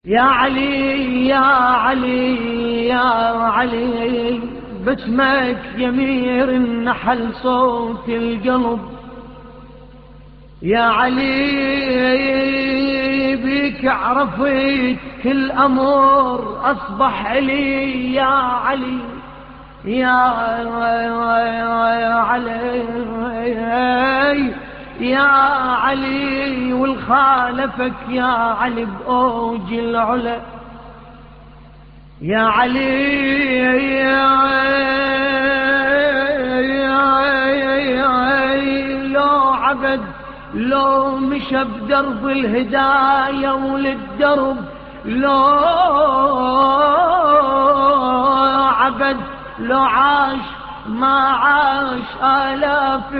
يا علي يا علي يا علي، باسمك يمير النحل صوت القلب. يا علي بيك عرفت كل أمر أصبح لي. يا علي يا علي يا علي، والخالفك يا علي بأوج العلا. يا علي لو عبد لو مشى بدرب الهداية وللدرب، لو عبد لو عاش ما عاش آلاف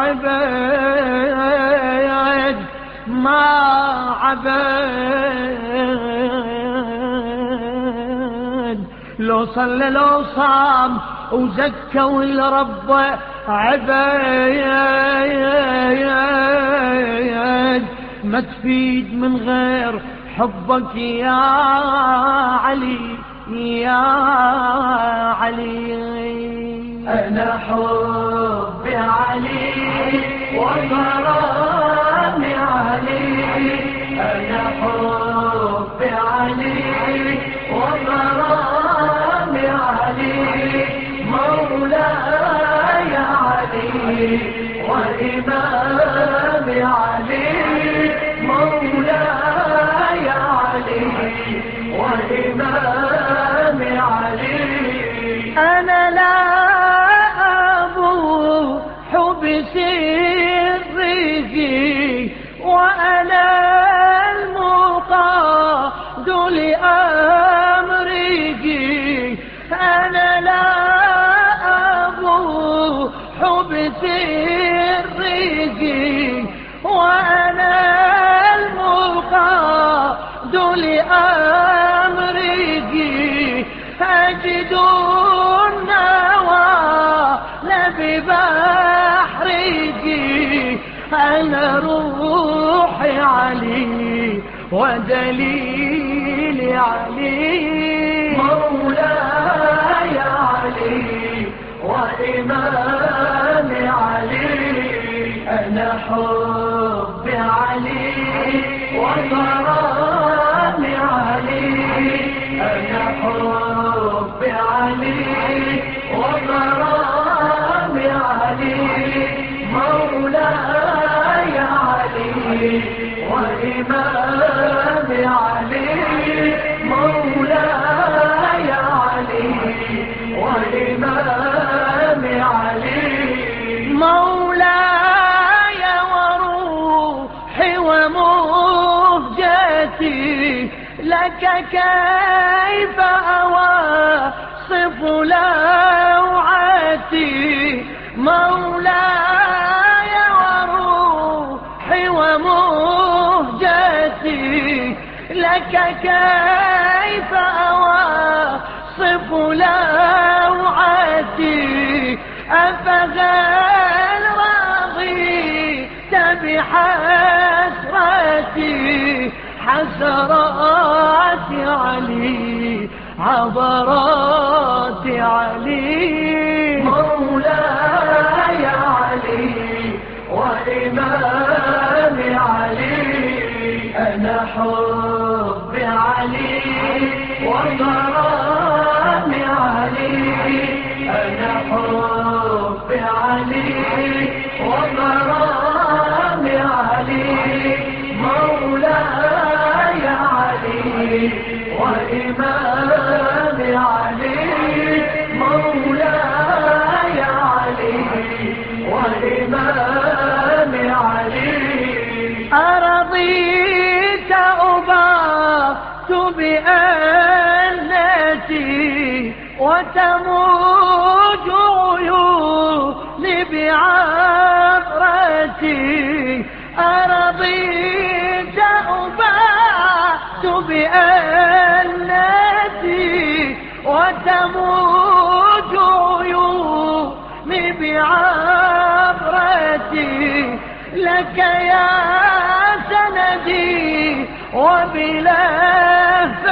وعباد ما عبد، لو صلى لو صام وزكى والرب عباد، ما تفيد من غير حبك يا علي يا علي. أنا حبي علي وغرامي علي، أنا حبي علي وغرامي علي، مولاي علي وإمامي علي، مولاي علي وإمامي علي. أنا لا أبوح بسره وأنا المقاد لأمره، أنا لا أبوح بسره وأنا المقاد لأمره، أجد النوال ببحره، أنا روحي علي ودليلي علي، مولاي علي وإمامي علي. أنا حبي علي وغرامي علي، أنا حبي علي وغرامي علي، مولاي علي وإمامي علي، مولاي علي وإمامي علي. مولاي وروحي ومهجتي لك كيف أواصف لوعتي، مولاي وروحي ومهجتي لك كيف أواصف لوعتي، أفغير رضيت بحسرتي، حسرات علي عبرات علي، مولاي علي وإمامي علي. أنا حبي علي وغرامي علي، أنا حبي علي وغرامي علي، مولاي علي وإمامي علي، مولاي علي وإمامي علي. أرضيت أبات بأنتي وتموج عيوني بعبرتي، أرضيت أبات بأنتي وتموج عيوني بعبرتي، لك يا سندي وبلهفتي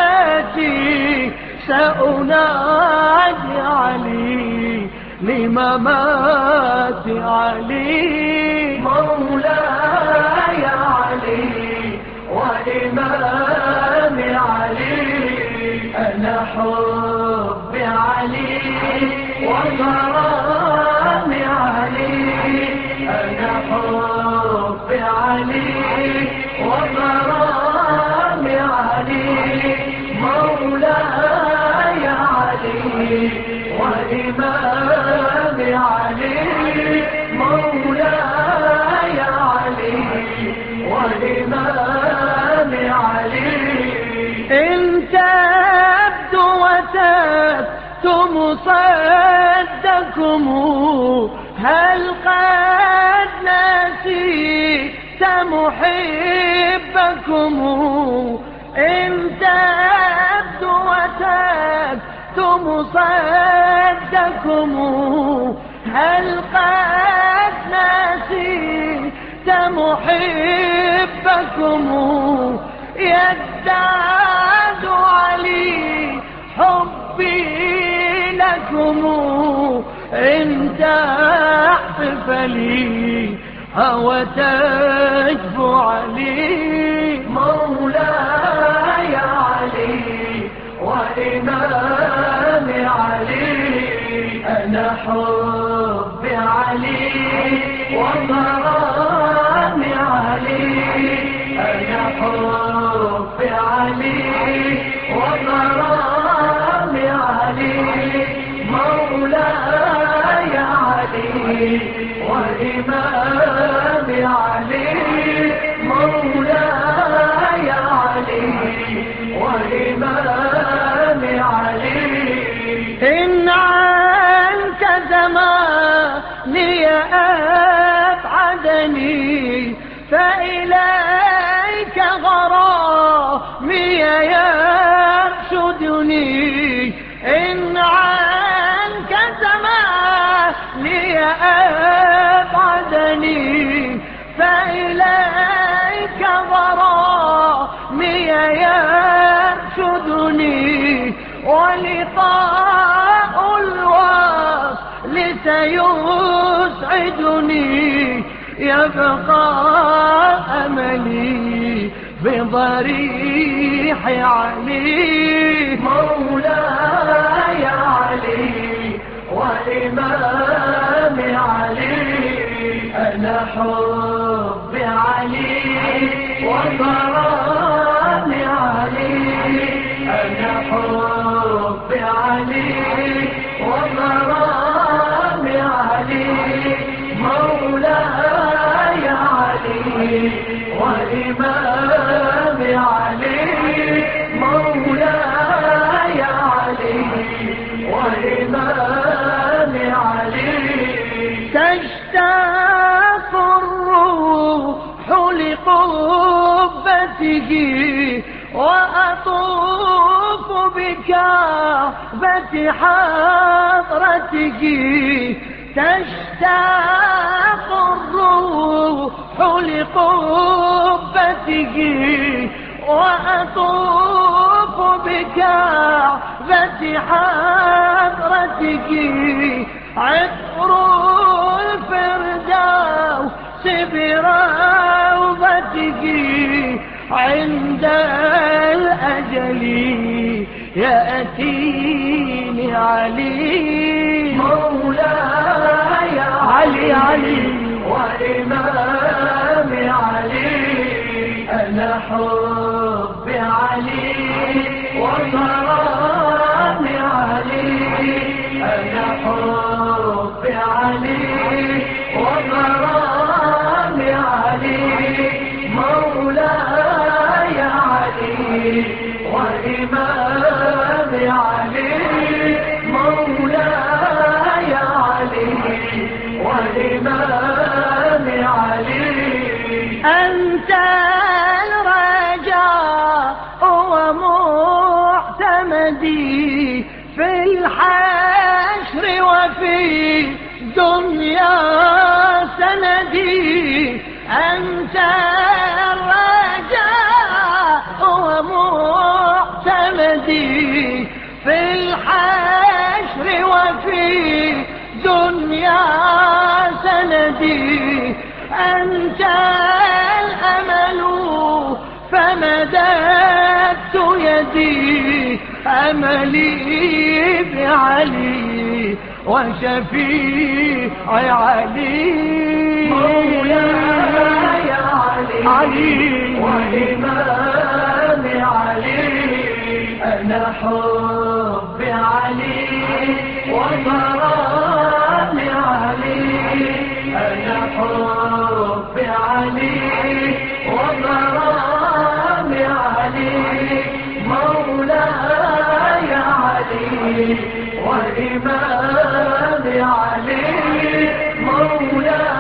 سأنادي علي لممات علي. مولاي علي وإمام علي، أنا حب علي وغرام علي، أنا حب علي وغرام علي. مولاي علي وإمام علي، مولاي علي وإمام علي. إن تبدو وتبتم صدكم، هل قد نسيت محبكم؟ إن تبدو وتبتم صدكم، هل قد نسيت محبكم؟ يزداد علي حبي لكم، إن تحف لي هوى تجفو علي. مولاي علي وإمام علي، أنا حب علي وغرام علي، أنا حب علي وغرام علي. مولاي علي وإمام علي، مولاي علي وإمام علي. إن عنك زماني أبعدني، فإليك غرامي يرشدني. إن عنك زماني أبعدني، فإليك غرامي يرشدني. ولقاء الوصل سيسعدني، يبقى أملي بضريح علي. مولاي علي وإمام علي، أنا حب علي وغرام علي، أنا حب علي وغرام علي. مولاي علي وإمام علي، مولاي علي وإمام علي. تشتاق الروح لقبته، وأطوف بكعبة حضرته. تشتاق الروح لقبته، وأطوف بكعبة حضرته. عطر الفردوس بروضته، عند الأجل يأتيني علي. مولاي علي علي وإمام علي، أنا حب علي وغرام علي، أنا حب علي وغرام علي. مولاي علي وإمام علي، مولاي علي وإمام علي. أنت الرجاء ومعتمدي في الحشر وفي دنيا سندي. أنت الرجاء ومعتمدي في الحشر وفي دنيا سندي أنت الأمل فمددت يدي أملي بعلي وشفيع علي مولاي علي وإمام علي أنا حب علي وغرام علي أنا حب علي وغرام علي مولاي علي وإمام علي مولاي